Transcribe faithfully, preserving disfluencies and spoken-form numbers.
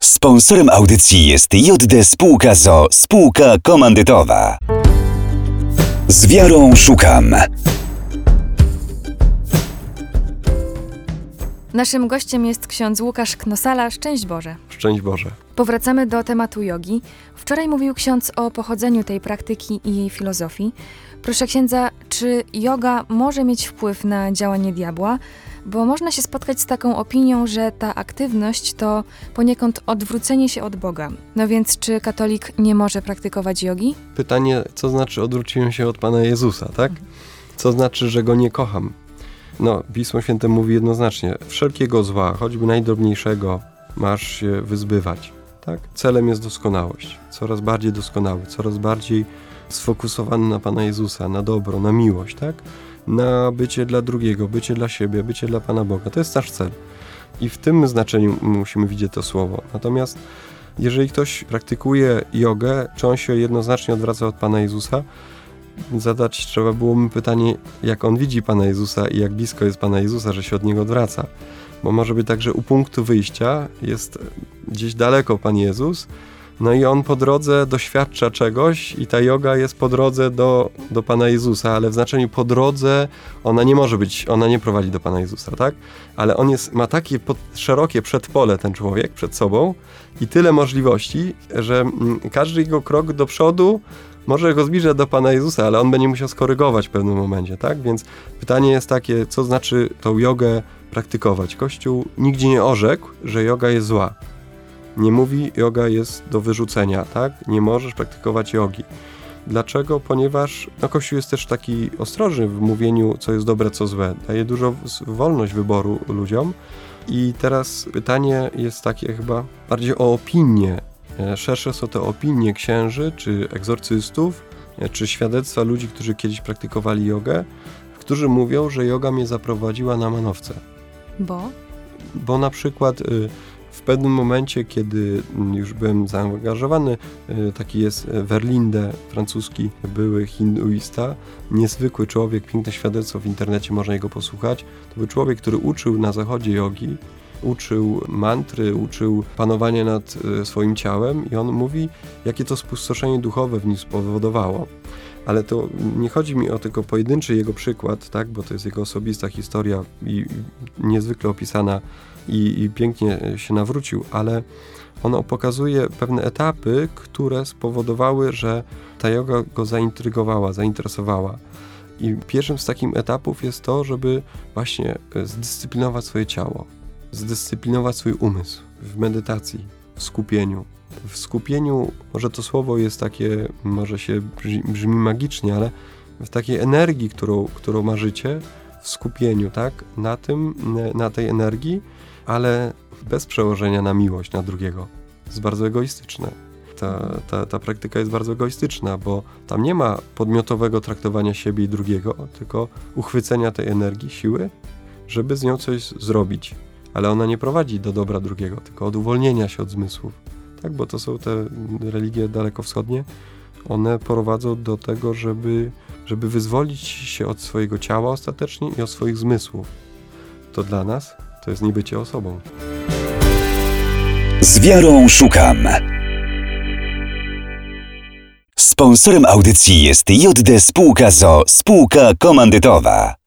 Sponsorem audycji jest J D Spółka z o o, spółka komandytowa. Z wiarą szukam. Naszym gościem jest ksiądz Łukasz Knosala. Szczęść Boże. Szczęść Boże. Powracamy do tematu jogi. Wczoraj mówił ksiądz o pochodzeniu tej praktyki i jej filozofii. Proszę księdza, czy joga może mieć wpływ na działanie diabła? Bo można się spotkać z taką opinią, że ta aktywność to poniekąd odwrócenie się od Boga. No więc czy katolik nie może praktykować jogi? Pytanie, co znaczy odwróciłem się od Pana Jezusa, tak? Co znaczy, że Go nie kocham? No, Pismo Święte mówi jednoznacznie, wszelkiego zła, choćby najdrobniejszego, masz się wyzbywać, tak? Celem jest doskonałość, coraz bardziej doskonały, coraz bardziej sfokusowany na Pana Jezusa, na dobro, na miłość, tak? Na bycie dla drugiego, bycie dla siebie, bycie dla Pana Boga. To jest nasz cel. I w tym znaczeniu musimy widzieć to słowo. Natomiast jeżeli ktoś praktykuje jogę, czy on się jednoznacznie odwraca od Pana Jezusa, zadać trzeba było mi pytanie, jak on widzi Pana Jezusa i jak blisko jest Pana Jezusa, że się od Niego odwraca. Bo może być tak, że u punktu wyjścia jest gdzieś daleko Pan Jezus, no i on po drodze doświadcza czegoś i ta joga jest po drodze do, do Pana Jezusa, ale w znaczeniu po drodze ona nie może być, ona nie prowadzi do Pana Jezusa, tak? Ale on jest, ma takie pod, szerokie przedpole ten człowiek przed sobą i tyle możliwości, że mm, każdy jego krok do przodu może go zbliżać do Pana Jezusa, ale on będzie musiał skorygować w pewnym momencie, tak? Więc pytanie jest takie, co znaczy tą jogę praktykować? Kościół nigdzie nie orzekł, że joga jest zła. Nie mówi, joga jest do wyrzucenia, tak? Nie możesz praktykować jogi. Dlaczego? Ponieważ no, Kościół jest też taki ostrożny w mówieniu, co jest dobre, co złe. Daje dużo wolność wyboru ludziom. I teraz pytanie jest takie chyba bardziej o opinię. Szersze są te opinie księży, czy egzorcystów, czy świadectwa ludzi, którzy kiedyś praktykowali jogę, którzy mówią, że joga mnie zaprowadziła na manowce. Bo? Bo na przykład w pewnym momencie, kiedy już byłem zaangażowany, taki jest Verlinde, francuski były hinduista, niezwykły człowiek, piękne świadectwo w internecie, można jego posłuchać. To był człowiek, który uczył na zachodzie jogi, uczył mantry, uczył panowania nad swoim ciałem i on mówi, jakie to spustoszenie duchowe w nim spowodowało. Ale to nie chodzi mi o tylko pojedynczy jego przykład, tak, bo to jest jego osobista historia i, i niezwykle opisana i, i pięknie się nawrócił, ale ono pokazuje pewne etapy, które spowodowały, że ta joga go zaintrygowała, zainteresowała. I pierwszym z takich etapów jest to, żeby właśnie zdyscyplinować swoje ciało, zdyscyplinować swój umysł w medytacji, w skupieniu. W skupieniu, może to słowo jest takie, może się brzmi, brzmi magicznie, ale w takiej energii, którą, którą ma życie, w skupieniu, tak, na tym, na tej energii, ale bez przełożenia na miłość, na drugiego. To jest bardzo egoistyczne. Ta, ta, ta praktyka jest bardzo egoistyczna, bo tam nie ma podmiotowego traktowania siebie i drugiego, tylko uchwycenia tej energii, siły, żeby z nią coś zrobić. Ale ona nie prowadzi do dobra drugiego, tylko od uwolnienia się od zmysłów. Tak, bo to są te religie dalekowschodnie, one prowadzą do tego, żeby, żeby wyzwolić się od swojego ciała ostatecznie i od swoich zmysłów. To dla nas to jest niebycie osobą. Z wiarą szukam. Sponsorem audycji jest J D Spółka z o o, spółka komandytowa.